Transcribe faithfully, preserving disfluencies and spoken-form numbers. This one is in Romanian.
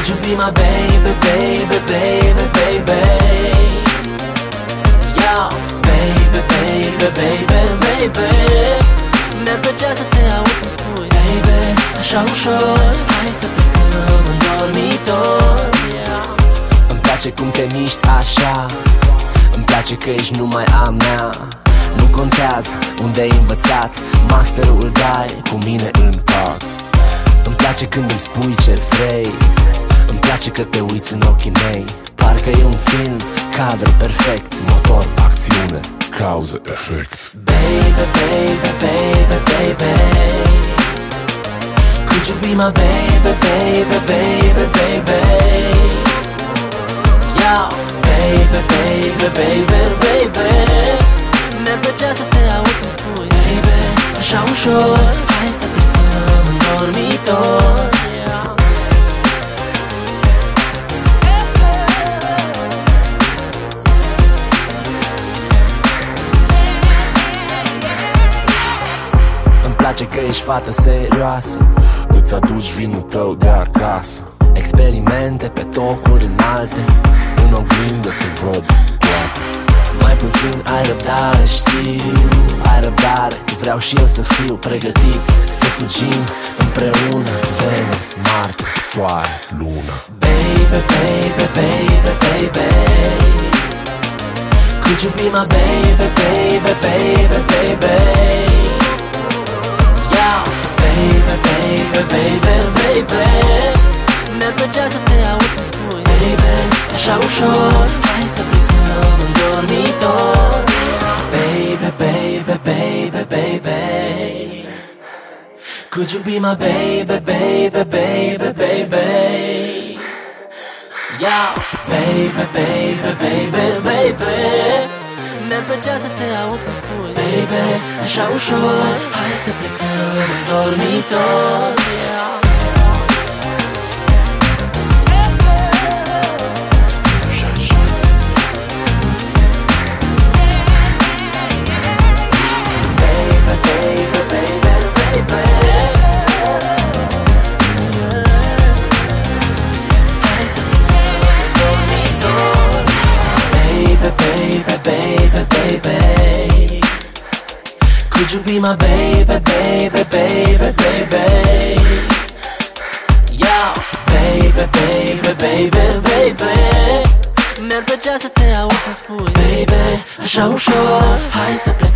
Could you be my baby, baby, baby, baby? Yeah, baby, baby, baby, baby. Mi-ar plăcea să te aud cum spui baby, așa ușor, hai să plecăm în dormitor. Yeah. Îmi place cum te miști așa, îmi place că ești numai a mea. Nu contează unde ai învățat, masterul dai cu mine în pat. Îmi place când îmi spui ce vrei, îmi place că te uiți în ochii mei. Parcă e un film, cadru perfect, motor, acțiune, cauză, efect. Baby, baby, baby, baby. Could you be my baby, baby, baby, baby? Yeah, baby, baby, baby, baby. Mi-ar plăcea să te aud când spui baby, așa ușor, hai să plecăm în dormitor. Yeah. Îmi place că ești fată serioasă, îți aduci vinul tău de acasă. Experimente pe tocuri înalte, în oglindă se văd toate. Mai puțin ai răbdare, știu, ai răbdare. Vreau și eu să fiu pregătit, să fugim împreună, Venus, Marte, Soare, Lună. Baby, baby, baby, baby. Could you be my baby, baby, baby, baby? Yeah, baby, baby, baby, baby. Mi-ar plăcea să te aud când spui baby, așa ușor, hai să plecăm în dormitor. Baby, baby, baby, baby. Could you be my baby, baby, baby, baby? Yeah, baby, baby, baby, baby. Mi-ar plăcea să te aud când spui baby, așa ușor, hai să plecăm în dormitor. Yeah. Baby, baby, could you be my baby, baby, baby, baby? Yeah, baby, baby, baby, baby. Mi-ar plăcea să te aud când spui baby, așa ușor, hai să plecăm